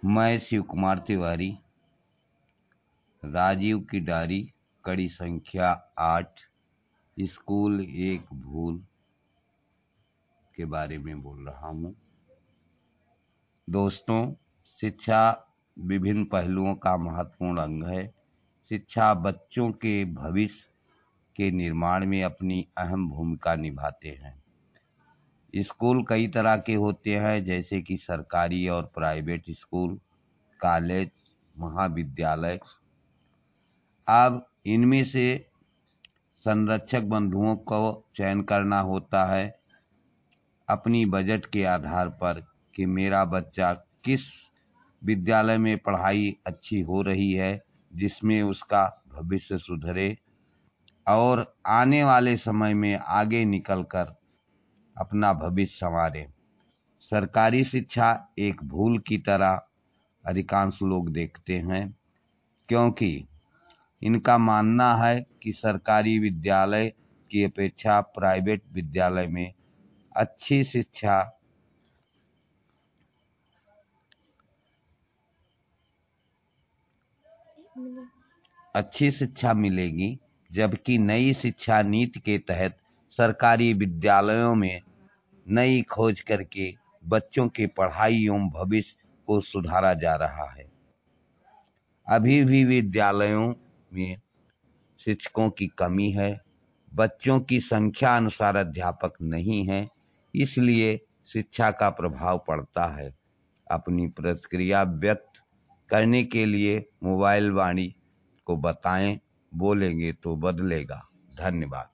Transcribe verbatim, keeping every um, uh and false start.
मैं शिव कुमार तिवारी राजीव की डायरी कड़ी संख्या आठ स्कूल एक भूल के बारे में बोल रहा हूँ। दोस्तों, शिक्षा विभिन्न पहलुओं का महत्वपूर्ण अंग है। शिक्षा बच्चों के भविष्य के निर्माण में अपनी अहम भूमिका निभाते हैं। स्कूल कई तरह के होते हैं, जैसे कि सरकारी और प्राइवेट स्कूल, कॉलेज, महाविद्यालय। अब इनमें से संरक्षक बंधुओं को चयन करना होता है अपनी बजट के आधार पर कि मेरा बच्चा किस विद्यालय में पढ़ाई अच्छी हो रही है, जिसमें उसका भविष्य सुधरे और आने वाले समय में आगे निकलकर अपना भविष्य संवारे। सरकारी शिक्षा एक भूल की तरह अधिकांश लोग देखते हैं, क्योंकि इनका मानना है कि सरकारी विद्यालय की अपेक्षा प्राइवेट विद्यालय में अच्छी शिक्षा अच्छी शिक्षा मिलेगी, जबकि नई शिक्षा नीति के तहत सरकारी विद्यालयों में नई खोज करके बच्चों की पढ़ाई एवं भविष्य को सुधारा जा रहा है। अभी भी विद्यालयों में शिक्षकों की कमी है, बच्चों की संख्या अनुसार अध्यापक नहीं है, इसलिए शिक्षा का प्रभाव पड़ता है। अपनी प्रतिक्रिया व्यक्त करने के लिए मोबाइल वाणी को बताएं, बोलेंगे तो बदलेगा। धन्यवाद।